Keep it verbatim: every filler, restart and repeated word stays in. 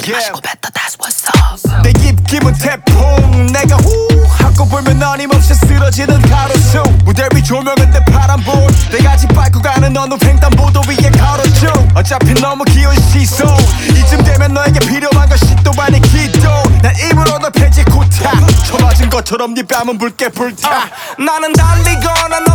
마시고 뱉다 that's what's up. 내 입김은 태풍 내가 후 하고 불면 어림없이 쓰러지는 가로수. 무대 위 조명은 내 파란불 내가 짓밟고 가는 어느 횡단보도 위에 걸어줘. 어차피 너무 귀여운 시선 이쯤 되면 너에게 필요한 것이 또 아니 기도. 난 입으로 널 패지 고타 쳐맞은 것처럼 네 뺨은 붉게 불타. uh, 나는 달리거나